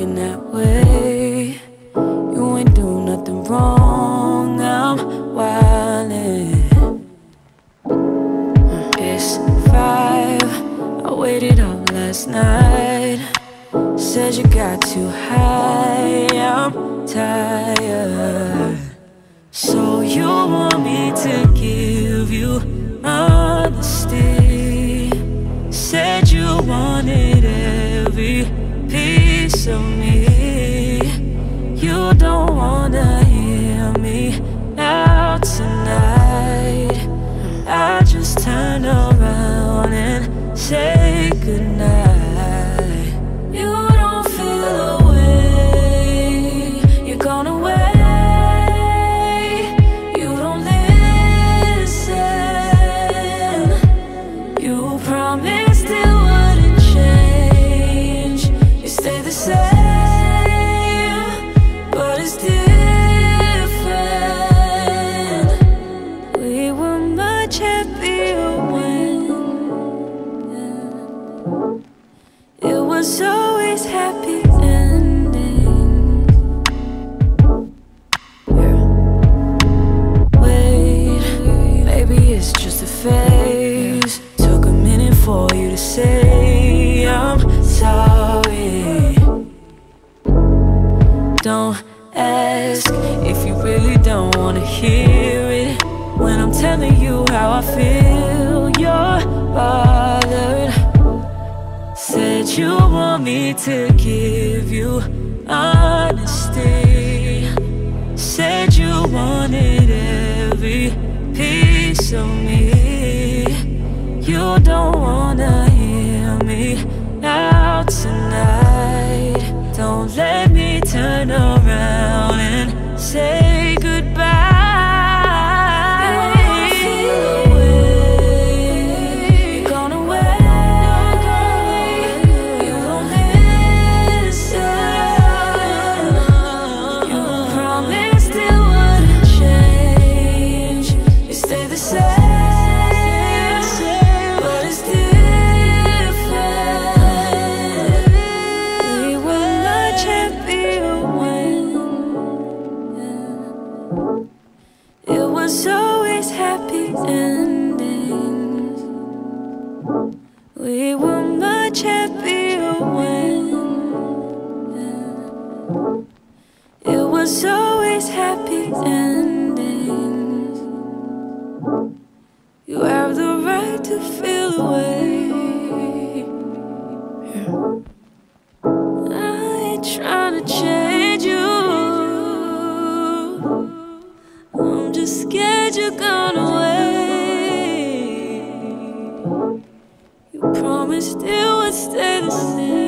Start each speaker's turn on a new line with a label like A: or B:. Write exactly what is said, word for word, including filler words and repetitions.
A: looking that way. You ain't do nothing wrong, I'm wildin'. It's five, I waited up last night. Said you got too high, I'm tired. So you want me to give you honesty. Said you wanted every piece of me. You don't wanna hear me out tonight. I just turn around and say goodnight. You don't feel away, you're gone away. You don't listen. You promised it wouldn't change. You stay the same, but it's different. We were much happier when it was always happy ending. Yeah. Wait, maybe it's just a phase. Took a minute for you to say I'm sorry. Don't ask if you really don't wanna hear it. When I'm telling you how I feel, you're bothered. Said you want me to give you honesty. Said you wanted every piece of me. You don't wanna hear me out tonight. Don't let me turn around and say goodbye. It was always happy endings. We were much happier when it was always happy endings. You have the right to feel away. I ain't trying to change you. I'm just scared you're gone away. You promised it would stay the same.